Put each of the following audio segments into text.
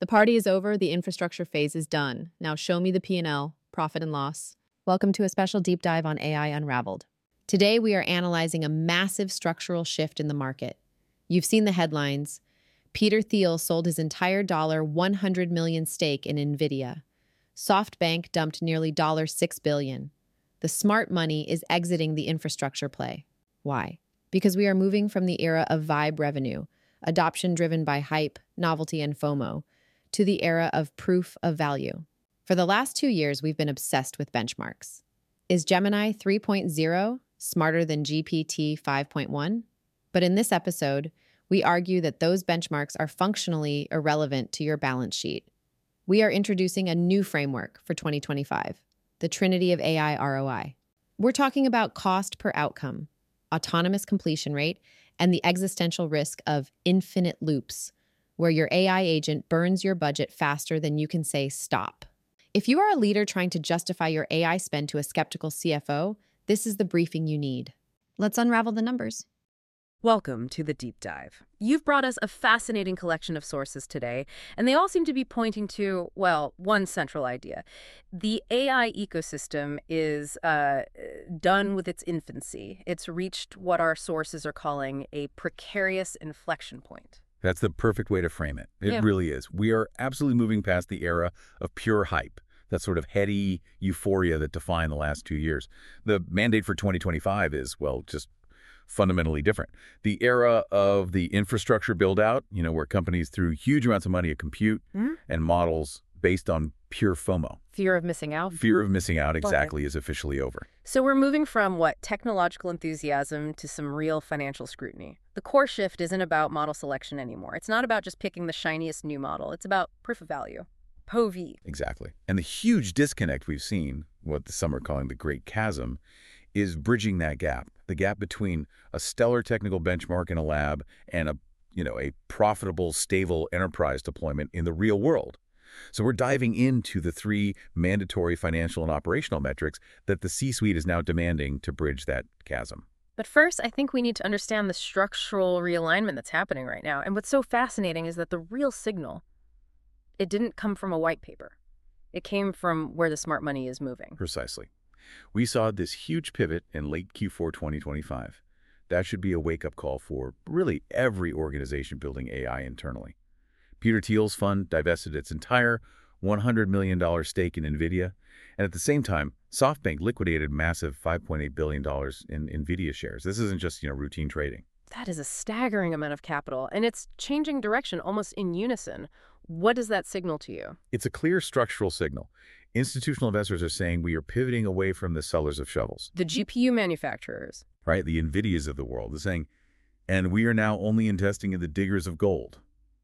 party is over, the infrastructure phase is done. Now show me the P&L, profit and loss. Welcome to a special deep dive on AI Unraveled. Today we are analyzing a massive structural shift in the market. You've seen the headlines. Peter Thiel sold his entire $100 million stake in NVIDIA. SoftBank dumped nearly $6 billion. The smart money is exiting the infrastructure play. Why? Because we are moving from the era of vibe revenue, adoption driven by hype, novelty, and FOMO, to the era of proof of value. For the last 2 years, we've been obsessed with benchmarks. Is Gemini 3.0 smarter than GPT 5.1? But in this episode, we argue that those benchmarks are functionally irrelevant to your balance sheet. We are introducing a new framework for 2025, the Trinity of AI ROI. We're talking about cost per outcome, autonomous completion rate, and the existential risk of infinite loops, where your AI agent burns your budget faster than you can say stop. If you are a leader trying to justify your AI spend to a skeptical CFO, this is the briefing you need. Let's unravel the numbers. Welcome to the Deep Dive. You've brought us a fascinating collection of sources today, and they all seem to be pointing to, well, one central idea. The AI ecosystem is done with its infancy. It's reached what our sources are calling a precarious inflection point. That's the perfect way to frame it. It really is. We are absolutely moving past the era of pure hype, that sort of heady euphoria that defined the last 2 years. The mandate for 2025 is, well, just fundamentally different. The era of the infrastructure build-out, where companies threw huge amounts of money at compute and models based on pure FOMO. Fear of missing out? Fear of missing out, exactly, is officially over. So we're moving from, technological enthusiasm to some real financial scrutiny. The core shift isn't about model selection anymore. It's not about just picking the shiniest new model. It's about proof of value. POV. Exactly. And the huge disconnect we've seen, what some are calling the Great Chasm, is bridging that gap. The gap between a stellar technical benchmark in a lab and a profitable, stable enterprise deployment in the real world. So we're diving into the 3 mandatory financial and operational metrics that the C-suite is now demanding to bridge that chasm. But first, I think we need to understand the structural realignment that's happening right now. And what's so fascinating is that the real signal, it didn't come from a white paper. It came from where the smart money is moving. Precisely. We saw this huge pivot in late Q4 2025. That should be a wake-up call for really every organization building AI internally. Peter Thiel's fund divested its entire $100 million stake in NVIDIA, and at the same time, SoftBank liquidated massive $5.8 billion in NVIDIA shares. This isn't just routine trading. That is a staggering amount of capital, and it's changing direction almost in unison. What does that signal to you? It's a clear structural signal. Institutional investors are saying we are pivoting away from the sellers of shovels. The GPU manufacturers. Right, the NVIDIAs of the world. They're saying, and we are now only investing in the diggers of gold.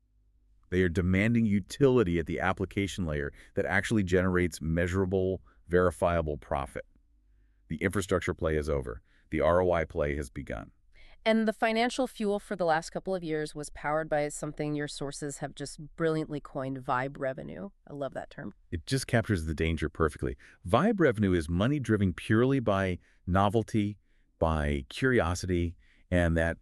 They are demanding utility at the application layer that actually generates measurable, verifiable profit. The infrastructure play is over. The ROI play has begun. And the financial fuel for the last couple of years was powered by something your sources have just brilliantly coined, vibe revenue. I love that term. It just captures the danger perfectly. Vibe revenue is money driven purely by novelty, by curiosity, and that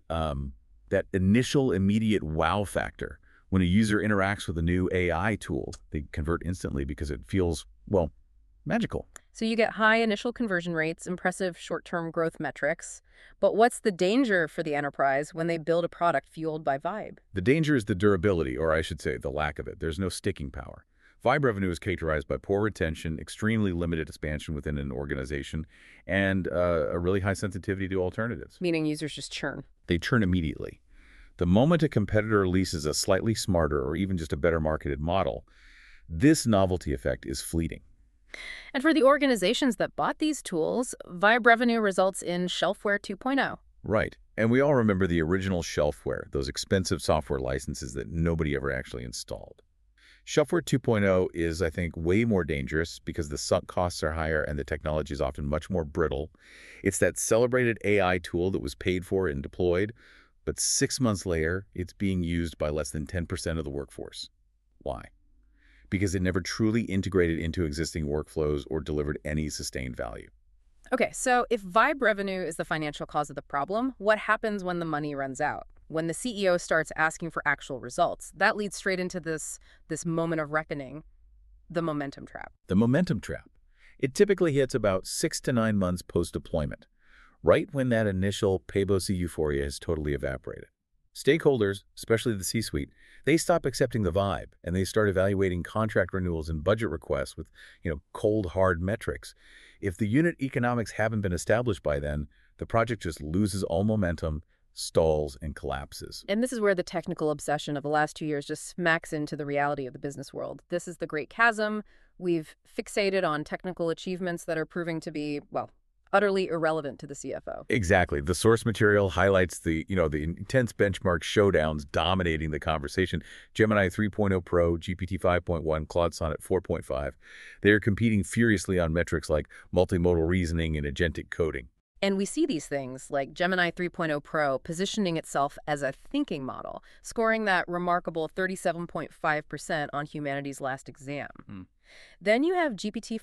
initial immediate wow factor. When a user interacts with a new AI tool, they convert instantly because it feels, well, magical. So you get high initial conversion rates, impressive short-term growth metrics. But what's the danger for the enterprise when they build a product fueled by vibe? The danger is the durability, or I should say the lack of it. There's no sticking power. Vibe revenue is characterized by poor retention, extremely limited expansion within an organization, and a really high sensitivity to alternatives. Meaning users just churn. They churn immediately. The moment a competitor releases a slightly smarter or even just a better marketed model, this novelty effect is fleeting. And for the organizations that bought these tools, vibe revenue results in shelfware 2.0. Right. And we all remember the original shelfware, those expensive software licenses that nobody ever actually installed. Shelfware 2.0 is, I think, way more dangerous because the sunk costs are higher and the technology is often much more brittle. It's that celebrated AI tool that was paid for and deployed, but 6 months later, it's being used by less than 10% of the workforce. Why? Because it never truly integrated into existing workflows or delivered any sustained value. Okay, so if vibe revenue is the financial cause of the problem, what happens when the money runs out? When the CEO starts asking for actual results, that leads straight into this moment of reckoning, the momentum trap. The momentum trap. It typically hits about 6 to 9 months post-deployment, right when that initial PBOC euphoria has totally evaporated. Stakeholders, especially the C-suite, they stop accepting the vibe and they start evaluating contract renewals and budget requests with, cold, hard metrics. If the unit economics haven't been established by then, the project just loses all momentum, stalls, and collapses. And this is where the technical obsession of the last 2 years just smacks into the reality of the business world. This is the great chasm. We've fixated on technical achievements that are proving to be, well, utterly irrelevant to the CFO. Exactly. The source material highlights the intense benchmark showdowns dominating the conversation. Gemini 3.0 Pro, GPT 5.1, Claude Sonnet 4.5. They are competing furiously on metrics like multimodal reasoning and agentic coding. And we see these things like Gemini 3.0 Pro positioning itself as a thinking model, scoring that remarkable 37.5% on humanity's last exam. Then you have GPT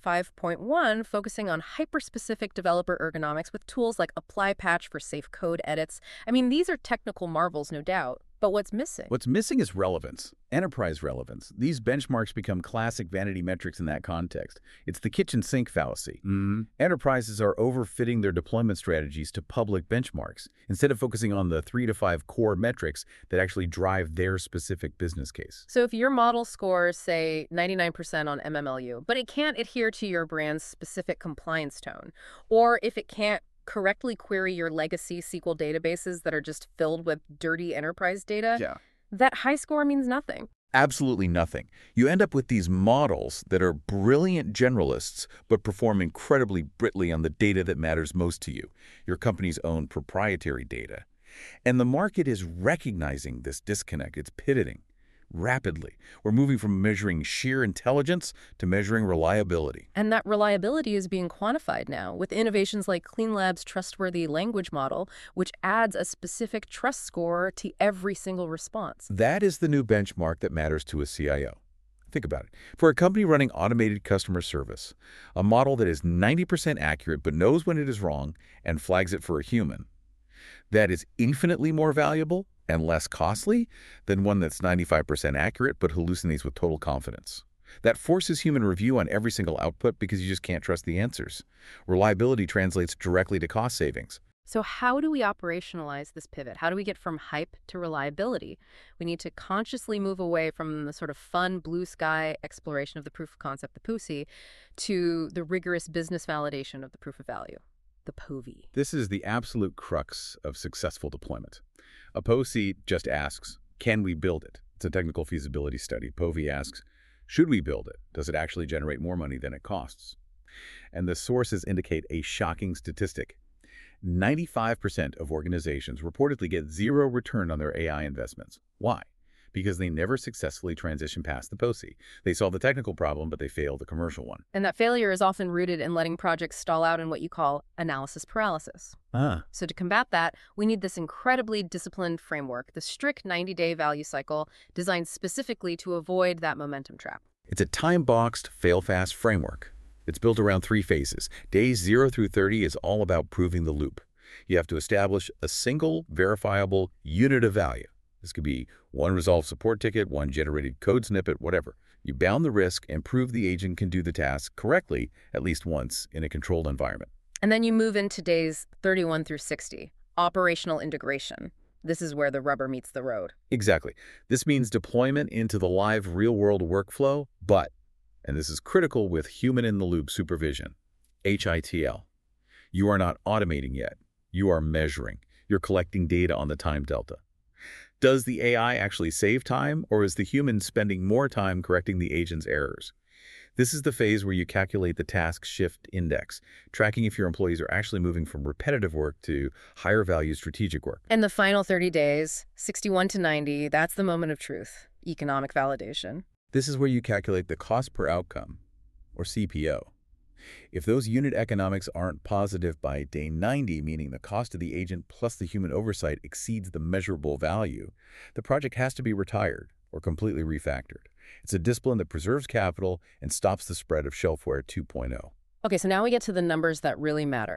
5.1 focusing on hyper-specific developer ergonomics with tools like Apply Patch for safe code edits. I mean, these are technical marvels, no doubt. But what's missing? What's missing is relevance, enterprise relevance. These benchmarks become classic vanity metrics in that context. It's the kitchen sink fallacy. Enterprises are overfitting their deployment strategies to public benchmarks instead of focusing on the 3 to 5 core metrics that actually drive their specific business case. So if your model scores, say, 99% on MMLU, but it can't adhere to your brand's specific compliance tone, or if it can't correctly query your legacy SQL databases that are just filled with dirty enterprise data, that high score means nothing. Absolutely nothing. You end up with these models that are brilliant generalists, but perform incredibly britly on the data that matters most to you, your company's own proprietary data. And the market is recognizing this disconnect. It's pivoting rapidly. We're moving from measuring sheer intelligence to measuring reliability. And that reliability is being quantified now with innovations like CleanLab's Trustworthy Language Model, which adds a specific trust score to every single response. That is the new benchmark that matters to a CIO. Think about it. For a company running automated customer service, a model that is 90% accurate but knows when it is wrong and flags it for a human, that is infinitely more valuable and less costly than one that's 95% accurate but hallucinates with total confidence. That forces human review on every single output because you just can't trust the answers. Reliability translates directly to cost savings. So how do we operationalize this pivot? How do we get from hype to reliability? We need to consciously move away from the sort of fun blue sky exploration of the proof of concept, the POC, to the rigorous business validation of the proof of value, the POV. This is the absolute crux of successful deployment. A POC just asks, can we build it? It's a technical feasibility study. POV asks, should we build it? Does it actually generate more money than it costs? And the sources indicate a shocking statistic. 95% of organizations reportedly get zero return on their AI investments. Why? Because they never successfully transition past the POC. They solve the technical problem, but they fail the commercial one. And that failure is often rooted in letting projects stall out in what you call analysis paralysis. So to combat that, we need this incredibly disciplined framework, the strict 90-day value cycle designed specifically to avoid that momentum trap. It's a time-boxed, fail-fast framework. It's built around 3 phases. Days 0 through 30 is all about proving the loop. You have to establish a single, verifiable unit of value. This could be one resolved support ticket, one generated code snippet, whatever. You bound the risk and prove the agent can do the task correctly at least once in a controlled environment. And then you move into days 31 through 60, operational integration. This is where the rubber meets the road. Exactly. This means deployment into the live real-world workflow, but, and this is critical with human-in-the-loop supervision, HITL. You are not automating yet. You are measuring. You're collecting data on the time delta. Does the AI actually save time, or is the human spending more time correcting the agent's errors? This is the phase where you calculate the task shift index, tracking if your employees are actually moving from repetitive work to higher value strategic work. And the final 30 days, 61 to 90, that's the moment of truth, economic validation. This is where you calculate the cost per outcome, or CPO. If those unit economics aren't positive by day 90, meaning the cost of the agent plus the human oversight exceeds the measurable value, the project has to be retired or completely refactored. It's a discipline that preserves capital and stops the spread of shelfware 2.0. Okay, so now we get to the numbers that really matter.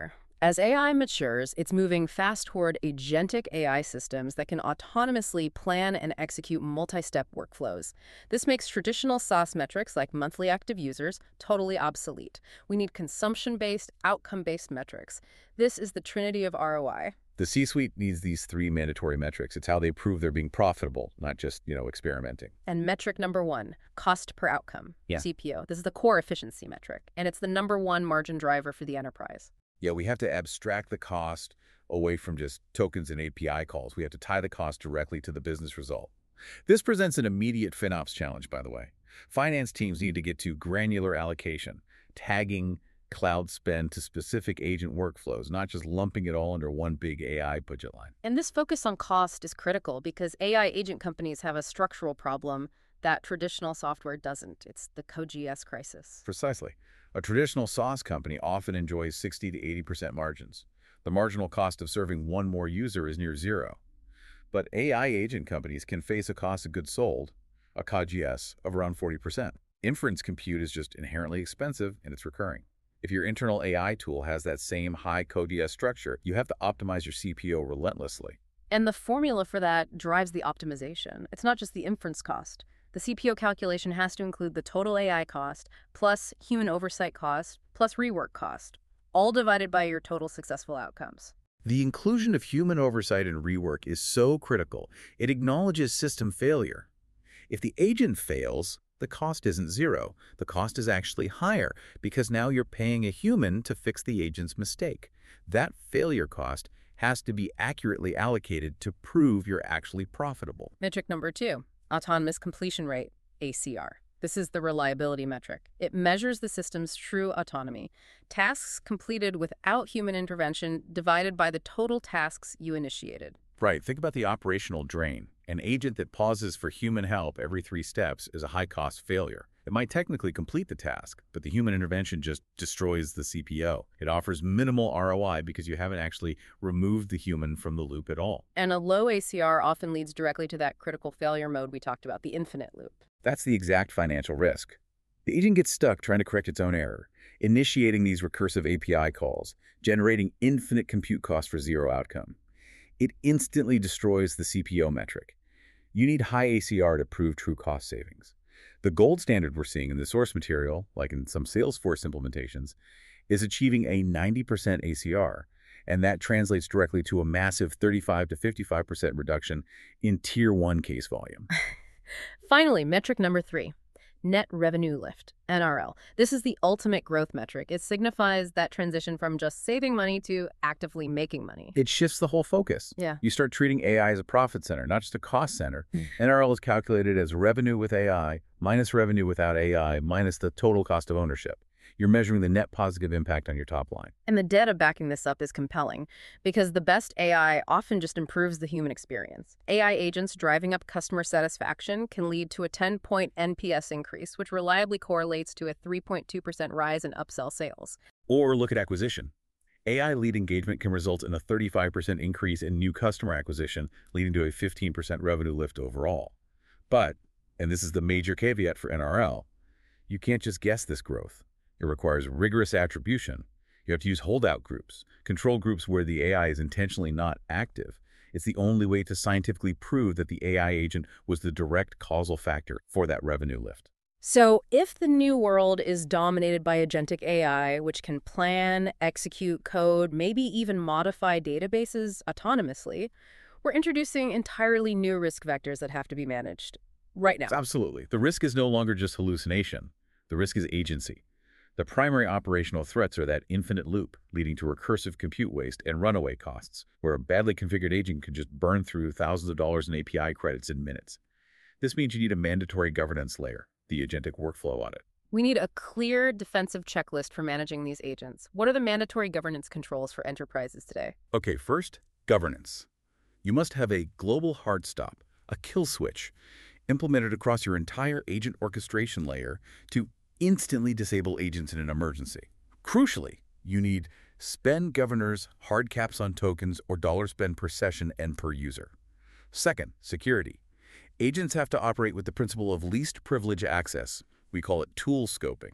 As AI matures, it's moving fast toward agentic AI systems that can autonomously plan and execute multi-step workflows. This makes traditional SaaS metrics like monthly active users totally obsolete. We need consumption-based, outcome-based metrics. This is the trinity of ROI. The C-suite needs these three mandatory metrics. It's how they prove they're being profitable, not just, experimenting. And metric number one, cost per outcome, Yeah. CPO. This is the core efficiency metric, and it's the number one margin driver for the enterprise. Yeah, we have to abstract the cost away from just tokens and API calls. We have to tie the cost directly to the business result. This presents an immediate FinOps challenge, by the way. Finance teams need to get to granular allocation, tagging cloud spend to specific agent workflows, not just lumping it all under one big AI budget line. And this focus on cost is critical because AI agent companies have a structural problem that traditional software doesn't. It's the CodeGS crisis. Precisely. A traditional SaaS company often enjoys 60 to 80% margins. The marginal cost of serving one more user is near zero. But AI agent companies can face a cost of goods sold, a COGS, of around 40%. Inference compute is just inherently expensive and it's recurring. If your internal AI tool has that same high COGS structure, you have to optimize your CPO relentlessly. And the formula for that drives the optimization. It's not just the inference cost. The CPO calculation has to include the total AI cost, plus human oversight cost, plus rework cost, all divided by your total successful outcomes. The inclusion of human oversight and rework is so critical. It acknowledges system failure. If the agent fails, the cost isn't zero. The cost is actually higher because now you're paying a human to fix the agent's mistake. That failure cost has to be accurately allocated to prove you're actually profitable. Metric number two, autonomous completion rate, ACR. This is the reliability metric. It measures the system's true autonomy. Tasks completed without human intervention divided by the total tasks you initiated. Right, think about the operational drain. An agent that pauses for human help every 3 steps is a high-cost failure. It might technically complete the task, but the human intervention just destroys the CPO. It offers minimal ROI because you haven't actually removed the human from the loop at all. And a low ACR often leads directly to that critical failure mode we talked about, the infinite loop. That's the exact financial risk. The agent gets stuck trying to correct its own error, initiating these recursive API calls, generating infinite compute costs for zero outcome. It instantly destroys the CPO metric. You need high ACR to prove true cost savings. The gold standard we're seeing in the source material, like in some Salesforce implementations, is achieving a 90% ACR, and that translates directly to a massive 35 to 55% reduction in Tier 1 case volume. Finally, metric number 3, net revenue lift, NRL. This is the ultimate growth metric. It signifies that transition from just saving money to actively making money. It shifts the whole focus. Yeah. You start treating AI as a profit center, not just a cost center. NRL is calculated as revenue with AI minus revenue without AI minus the total cost of ownership. You're measuring the net positive impact on your top line. And the data backing this up is compelling because the best AI often just improves the human experience. AI agents driving up customer satisfaction can lead to a 10-point NPS increase, which reliably correlates to a 3.2% rise in upsell sales. Or look at acquisition. AI lead engagement can result in a 35% increase in new customer acquisition, leading to a 15% revenue lift overall. But, and this is the major caveat for NRL, you can't just guess this growth. It requires rigorous attribution. You have to use holdout groups, control groups where the AI is intentionally not active. It's the only way to scientifically prove that the AI agent was the direct causal factor for that revenue lift. So if the new world is dominated by agentic AI, which can plan, execute code, maybe even modify databases autonomously, we're introducing entirely new risk vectors that have to be managed right now. Absolutely. The risk is no longer just hallucination. The risk is agency. The primary operational threats are that infinite loop, leading to recursive compute waste and runaway costs, where a badly configured agent can just burn through thousands of dollars in API credits in minutes. This means you need a mandatory governance layer, the agentic workflow audit. We need a clear defensive checklist for managing these agents. What are the mandatory governance controls for enterprises today? Okay, first, governance. You must have a global hard stop, a kill switch, implemented across your entire agent orchestration layer to instantly disable agents in an emergency. Crucially, you need spend governors, hard caps on tokens, or dollar spend per session and per user. Second, security. Agents have to operate with the principle of least privilege access. We call it tool scoping.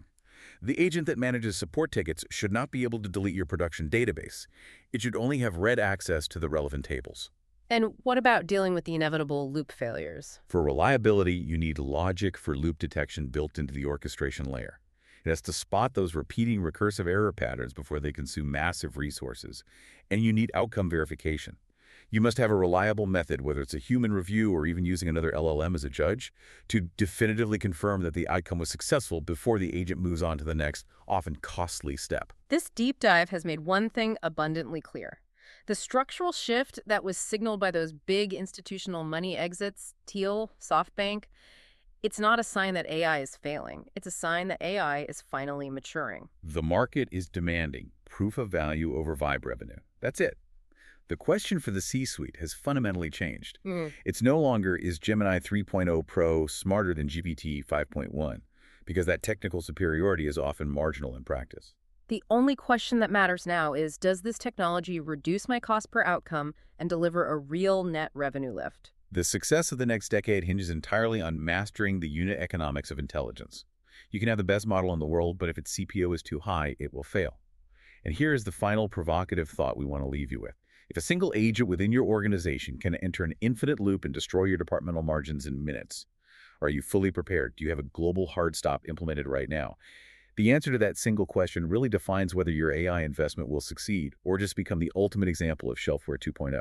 The agent that manages support tickets should not be able to delete your production database. It should only have read access to the relevant tables. And what about dealing with the inevitable loop failures? For reliability, you need logic for loop detection built into the orchestration layer. It has to spot those repeating recursive error patterns before they consume massive resources. And you need outcome verification. You must have a reliable method, whether it's a human review or even using another LLM as a judge, to definitively confirm that the outcome was successful before the agent moves on to the next, often costly step. This deep dive has made one thing abundantly clear. The structural shift that was signaled by those big institutional money exits, Thiel, SoftBank, it's not a sign that AI is failing. It's a sign that AI is finally maturing. The market is demanding proof of value over vibe revenue. That's it. The question for the C-suite has fundamentally changed. It's no longer, is Gemini 3.0 Pro smarter than GPT 5.1? Because that technical superiority is often marginal in practice. The only question that matters now is, does this technology reduce my cost per outcome and deliver a real net revenue lift? The success of the next decade hinges entirely on mastering the unit economics of intelligence. You can have the best model in the world, but if its CPO is too high, it will fail. And here is the final provocative thought we want to leave you with. If a single agent within your organization can enter an infinite loop and destroy your departmental margins in minutes, are you fully prepared? Do you have a global hard stop implemented right now? The answer to that single question really defines whether your AI investment will succeed or just become the ultimate example of Shelfware 2.0.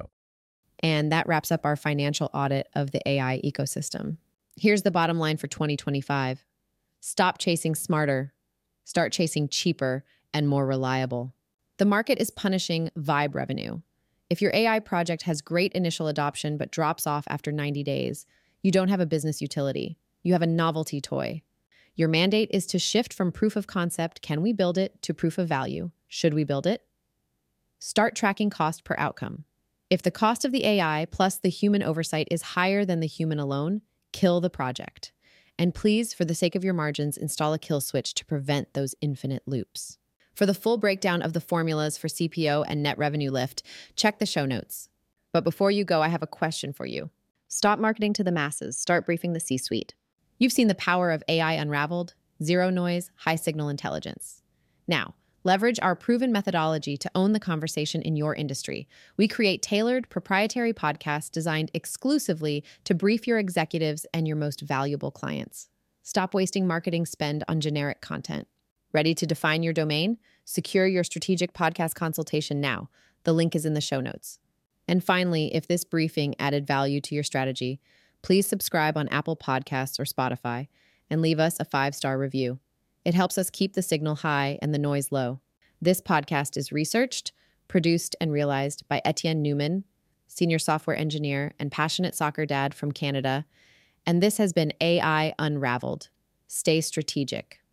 And that wraps up our financial audit of the AI ecosystem. Here's the bottom line for 2025. Stop chasing smarter. Start chasing cheaper and more reliable. The market is punishing vibe revenue. If your AI project has great initial adoption but drops off after 90 days, you don't have a business utility. You have a novelty toy. Your mandate is to shift from proof of concept, can we build it, to proof of value, should we build it? Start tracking cost per outcome. If the cost of the AI plus the human oversight is higher than the human alone, kill the project. And please, for the sake of your margins, install a kill switch to prevent those infinite loops. For the full breakdown of the formulas for CPO and net revenue lift, check the show notes. But before you go, I have a question for you. Stop marketing to the masses. Start briefing the C-suite. You've seen the power of AI unraveled, zero noise, high signal intelligence. Now, leverage our proven methodology to own the conversation in your industry. We create tailored, proprietary podcasts designed exclusively to brief your executives and your most valuable clients. Stop wasting marketing spend on generic content. Ready to define your domain? Secure your strategic podcast consultation now. The link is in the show notes. And finally, if this briefing added value to your strategy, please subscribe on Apple Podcasts or Spotify and leave us a 5-star review. It helps us keep the signal high and the noise low. This podcast is researched, produced, and realized by Etienne Newman, senior software engineer and passionate soccer dad from Canada. And this has been AI Unraveled. Stay strategic.